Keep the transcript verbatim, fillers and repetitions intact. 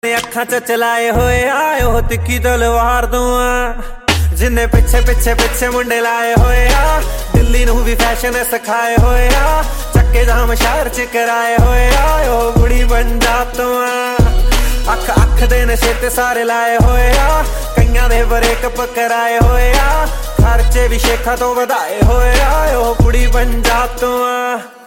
ਅੱਖਾਂ ਚ ਚਲਾਏ ਹੋਏ ਆ ਉਹ ਤਿੱਖੀ ਤਲਵਾਰ ਤੋਂ ਆ ਜਿੰਨੇ ਪਿੱਛੇ ਪਿੱਛੇ ਪਿੱਛੇ ਮੁੰਡੇ ਲਾਏ ਹੋਏ ਆ ਦਿੱਲੀ ਨੂੰ ਵੀ ਫੈਸ਼ਨ ਸਿਖਾਏ ਹੋਏ ਆ ਚੱਕੇ ਜਾਮ ਸ਼ਹਿਰ ਚ ਕਰਾਏ ਹੋਏ ਆ ਉਹ ਕੁੜੀ ਪੰਜਾਬ ਤੋਂ ਆ ਅੱਖ ਅੱਖ ਦੇ ਨਸ਼ੇ ਤੇ ਸਾਰੇ ਲਾਏ ਹੋਏ ਆ ਕਈਆਂ ਦੇ ਬ੍ਰੇਕਅਪ ਕਰਾਏ ਹੋਏ ਆ ਖਰਚੇ ਵੀ ਸ਼ੇਖਾਂ ਤੋਂ ਵਧਾਏ ਹੋਏ ਆ ਉਹ ਕੁੜੀ ਪੰਜਾਬ ਤੋਂ ਆ।